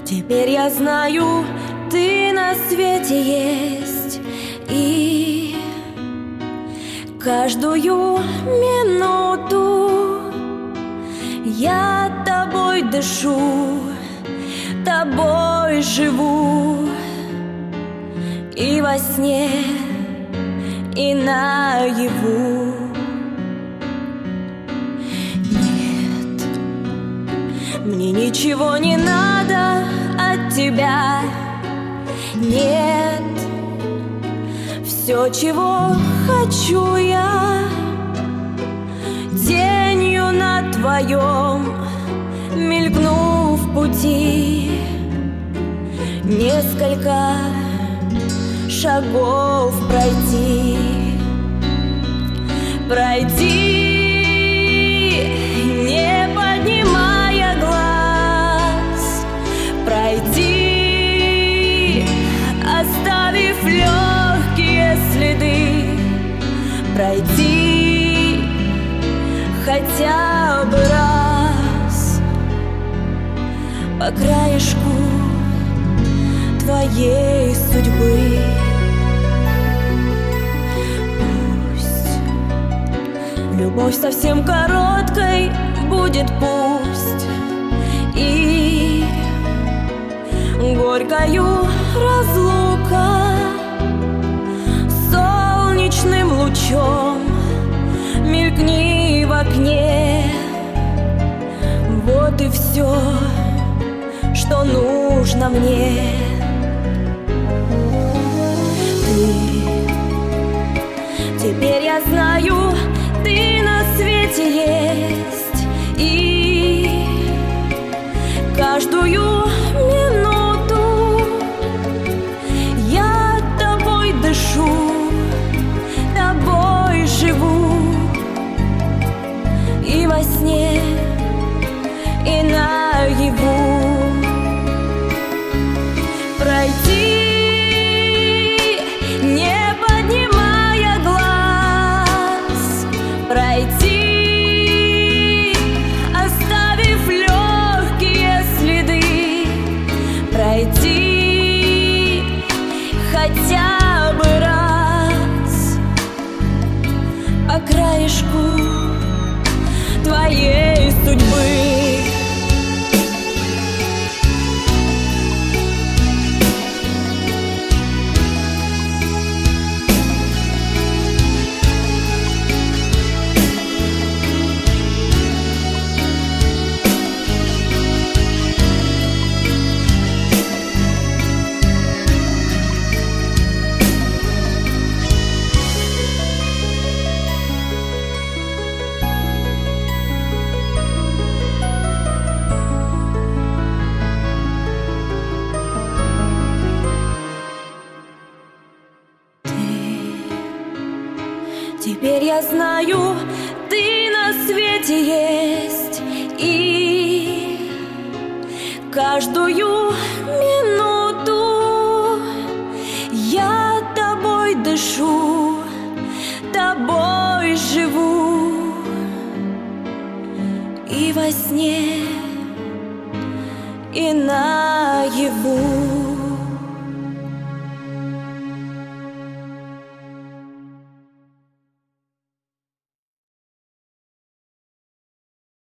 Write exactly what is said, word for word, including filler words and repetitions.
Теперь я знаю, ты на свете есть, и каждую минуту я тобой дышу, тобой живу, и во сне, и наяву. Нет, мне ничего не надо от тебя. Нет, все, чего хочу я, тенью на твоем мелькну в пути, несколько шагов пройти, пройти, не поднимая глаз, пройти, оставив легкие следы, пройти хотя бы раз по краешку твоей судьбы. Пусть любовь совсем короткой будет, пусть и горькою разлука солнечным лучом мелькни в окне. Вот и все, что нужно мне. Ты, теперь я знаю, ты на свете есть, и каждую минуту я тобой дышу, тобой живу, и во сне, и наяву. Пройти, не поднимая глаз, пройти, оставив легкие следы, пройти хотя бы раз по краешку твоей судьбы. Теперь я знаю, ты на свете есть, и каждую минуту я тобой дышу, тобой живу, и во сне, и наяву.